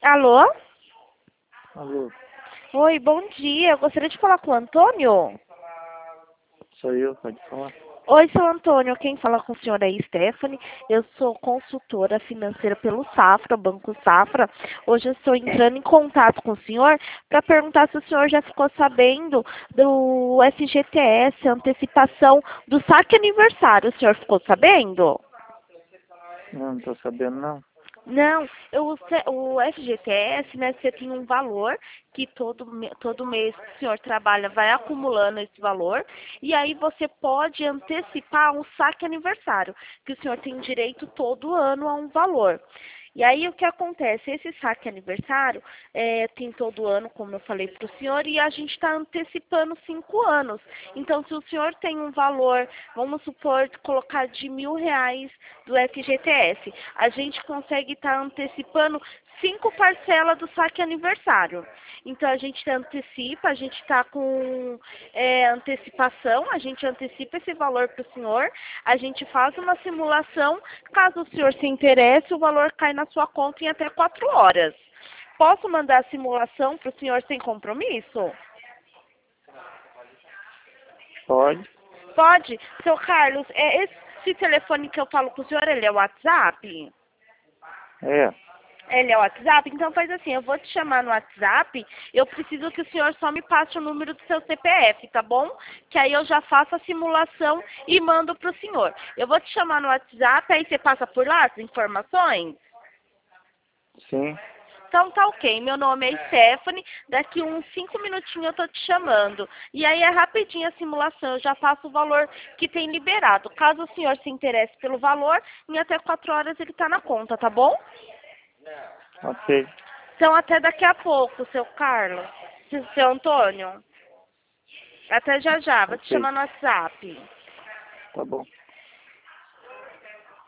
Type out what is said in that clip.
Alô? Alô, Oi, bom dia. Eu gostaria de falar com o Antônio. sou eu, pode falar? Oi, seu Antônio. Quem fala com o senhor é Stephanie. Eu sou consultora financeira pelo Safra, Banco Safra. Hoje eu estou entrando em contato com o senhor para perguntar se o senhor já ficou sabendo do FGTS, antecipação do saque aniversário. O senhor ficou sabendo? Não tô sabendo não. Não, o FGTS, né, você tem um valor que todo mês que o senhor trabalha vai acumulando esse valor, e aí você pode antecipar um saque aniversário, que o senhor tem direito todo ano a um valor. E aí o que acontece? Esse saque aniversário tem todo ano, como eu falei para o senhor, e a gente está antecipando 5 anos. Então, se o senhor tem um valor, vamos supor, colocar de R$ 1.000 do FGTS, a gente consegue estar antecipando 5 parcelas do saque aniversário. Então, a gente antecipa, a gente está com antecipação, a gente antecipa esse valor para o senhor, a gente faz uma simulação, caso o senhor se interesse, o valor cai na sua conta em até 4 horas. Posso mandar a simulação para o senhor sem compromisso? Pode? Pode? Seu Carlos, esse telefone que eu falo com o senhor, ele é o WhatsApp? É, Ele é o WhatsApp? Então faz assim, eu vou te chamar no WhatsApp, eu preciso que o senhor só me passe o número do seu CPF, tá bom? Que aí eu já faço a simulação e mando pro senhor. Eu vou te chamar no WhatsApp, aí você passa por lá as informações? sim, Então tá ok, meu nome é Stephanie, daqui uns 5 minutinhos eu tô te chamando. E aí é rapidinho a simulação, eu já passo o valor que tem liberado. Caso o senhor se interesse pelo valor, em até 4 horas ele tá na conta, tá bom? ok, Então até daqui a pouco, seu Carlos, seu Antônio. Até já já, vou te ok, chamar no WhatsApp. tá bom.